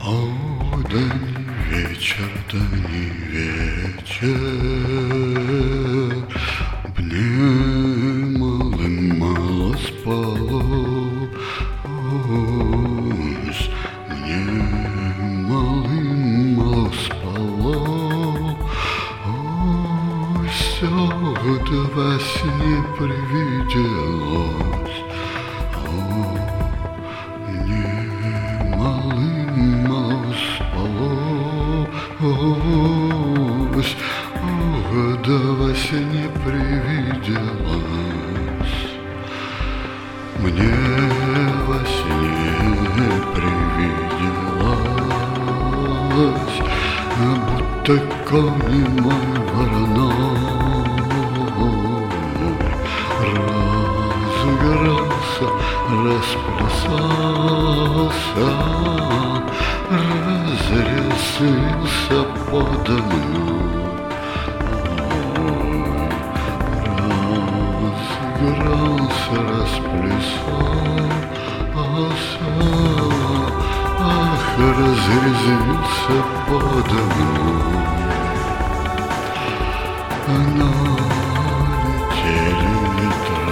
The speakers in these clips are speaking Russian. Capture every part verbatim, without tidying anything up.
О, да не вечер, да не вечер, мне малым мало спалось, мне малым мало спалось, ой, все это во сне привиделось. Спалось, ох, да во сне привиделось, мне во сне привиделось, будто конь мой вороной разыгрался, расплясался, разрезался подо мной. Ой, разыгрался, расплясался, ах, разрезвился подо мной. Налетели ветры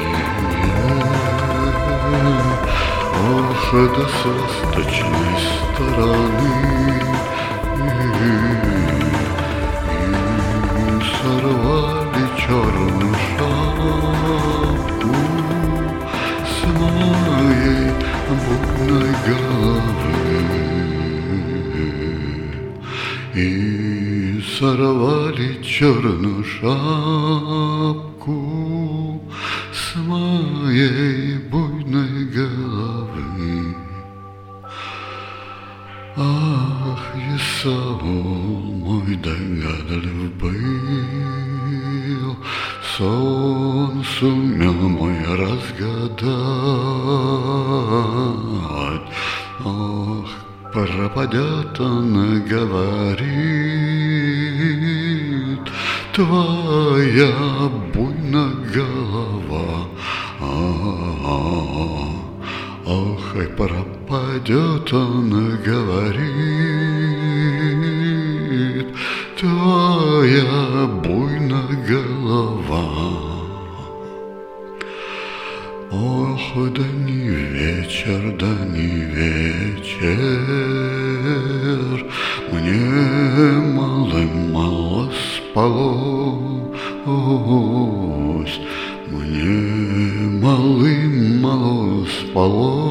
злые, ох, да с восточной стороны, и сорвали черную шапку с моей буйной головы, и сорвали черную шапку с моей буйной головы. Ах, Исаул мой догадлив был, сон сумел мой разгадать. Ох, пропадет он, говорит, твоя буйная голова. А-а-а. Ох, и пропадет он, говорит, твоя буйная голова. Ох, да не вечер, да не вечер, мне малым мало спалось, мне малым мало спалось.